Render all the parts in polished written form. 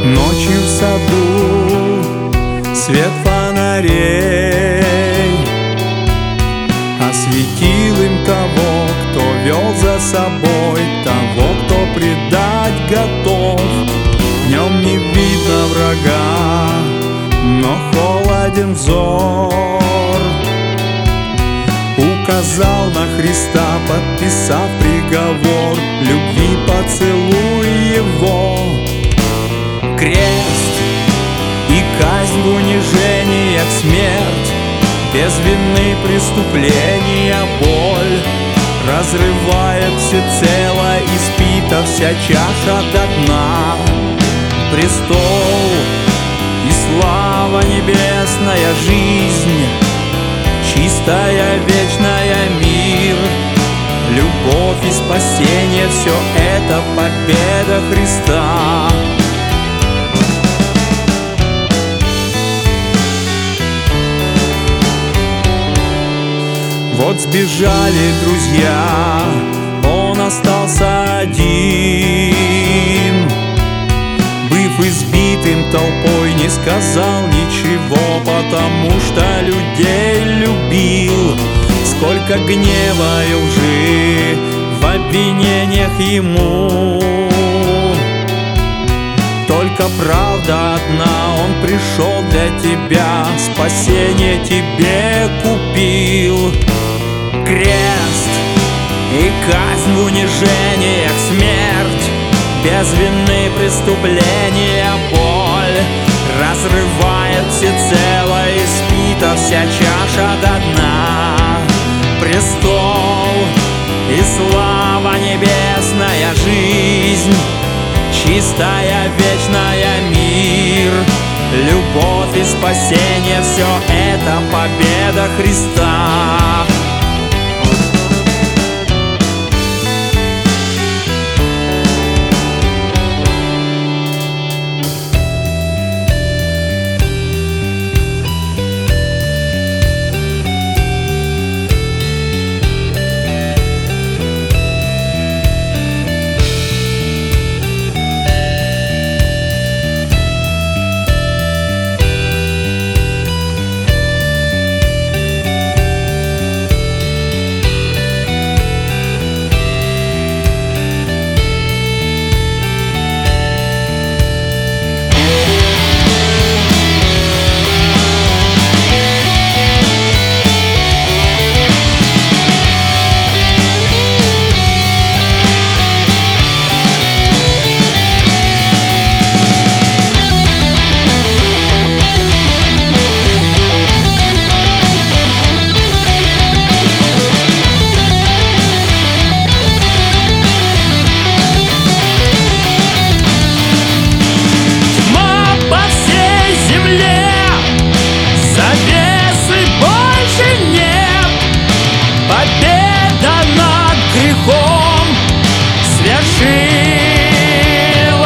Ночью в саду свет фонарей осветил им того, кто вел за собой, того, кто предать готов. Днем не видно врага, но холоден взор. Указал на Христа, подписав приговор, любви поцелуй его. Крест и казнь в унижениях, смерть, без вины преступления боль разрывает всецело, испита вся чаша до дна. Престол и слава небесная, жизнь чистая, вечная, мир, любовь и спасение — все это победа Христа. Вот сбежали друзья, он остался один. Быв избитым толпой, не сказал ничего, потому что людей любил. Сколько гнева и лжи в обвинениях ему, только правда одна: он пришел для тебя, спасение тебе купил. Крест и казнь в унижениях, смерть, без вины преступления боль разрывает всецело, испита вся чаша до дна. Престол и слава небесная, жизнь чистая, вечная, мир, любовь и спасение — все это победа Христа.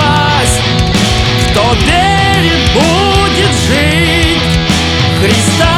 Кто верит, будет жить. Христа